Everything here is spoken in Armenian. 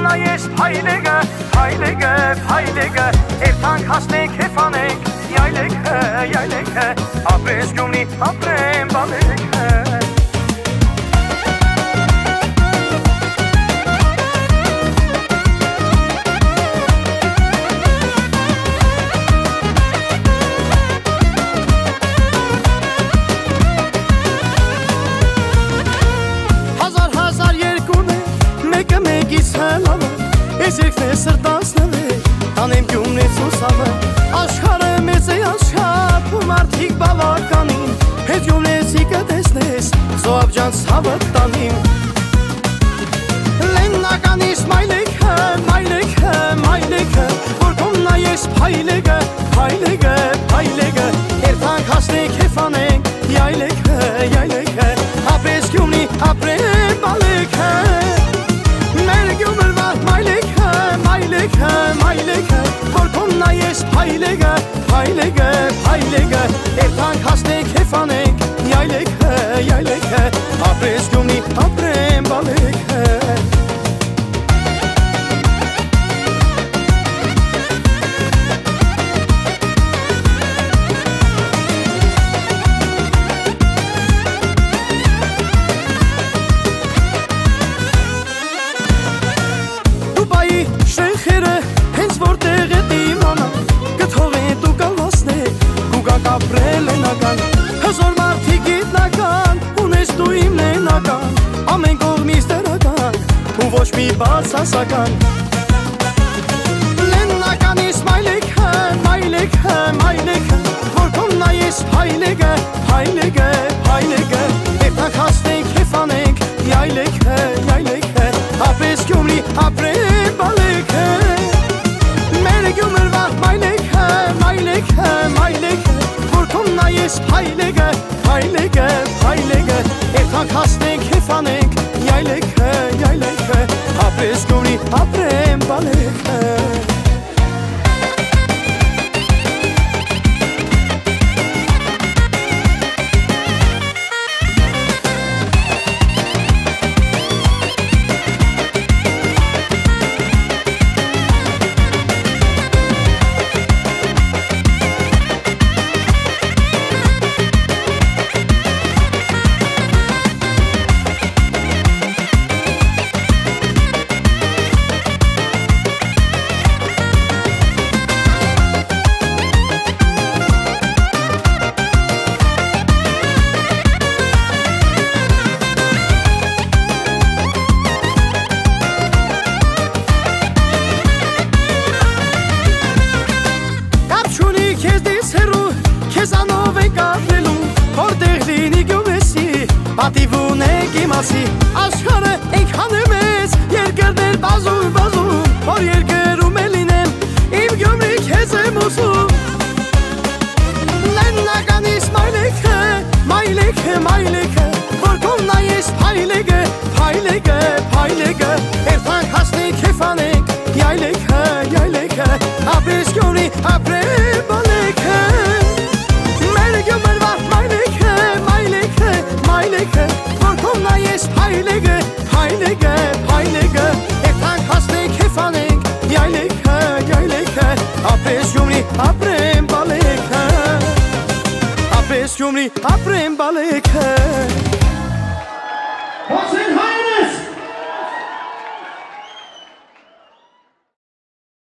նայես փայլեգը, փայլեգը, փայլեգը, երթանք հասնենք հեփանենք, յայլեգը, յայլեգը, ապրես գյումրի, ապրեմ բալեգը։ Ես երկն է սրտանցնել է, տանեմ գյումնից ու սավը, աշխարը մեծ է աշխապ ու մարդիկ բավականին, հետ գյումնեցի կտեսնես, զոհաբջան սավը տանիմ։ Լեննականիս մայլեգը, մայլեգը, մայլեգը, որքոմ նայես փայլեգը, փայլեգը, փայլեգը, երթանք հասնենք հեփանենք, յայլեգը, յայլեգը, ապրես գյումնի, ապրեմ բալեգը, մեր գյումրվա մայլեգը, մայլեգը, մայլեգը, որքոմ նայես փայլեգը, փայլեգը, փայլեգը, երթանք հասնենք հեփանենք, յայլեգը, յայլեգը, ապրես գյումնի, ապրեմ բալեգը։ Շեխերը հենց որտեղ է դիմանա, կթողեն դու կալասնեք, կուգակ ապրել ենական, հզոր մարդի գիտնական, ունես դու իմ լենական, ամեն կողմից դրական, ու ոչ մի բացասական։ Լենականիս մայլեգը, մայլեգը, մայլեգը, որքոմ նայես փայլեգը, փայլեգը, փայլեգը, երթանք հասնենք հեփանենք, յայլեգը, յայլեգը, ապրես գյումրի, ապրեմ բալեգը, մեր գյումրվա մայլեգը, մայլեգը, մայլեգը, որքոմ նայես փայլեգը, փայլեգը, փայլեգը, երթանք հասնենք հեփանենք, յայլեգը, յայլեգը, ապրես գյումրի, ապրեմ բալեգը։ Քեզանով ենք ապրելու, որտեղ լինի գյումրեցի, պատիվ ունենք իմացի, աշխարհը այնքան է մեծ, երկրներ բազում, բազում, որ երկրում է լինեմ, իմ գյումրի քեզ եմ ուզում։ Լեննականիս մայլեգը, մայլեգը, մայլեգը, որքոմ նայես փայլեգը, փայլեգը, փայլեգը, երթանք հասնենք հեփանենք, յայլեգը, յայլեգը, ապրես գյումրի, ապրեմ բալեգը, որքոմ նայես փայլեգը, փայլեգը, փայլեգը, երթանք հասնենք հեփանենք, յայլեգը, յայլեգը, ապրես գյումրի, ապրեմ բալեգը, ապրես գյումրի, ապրեմ բալեգը։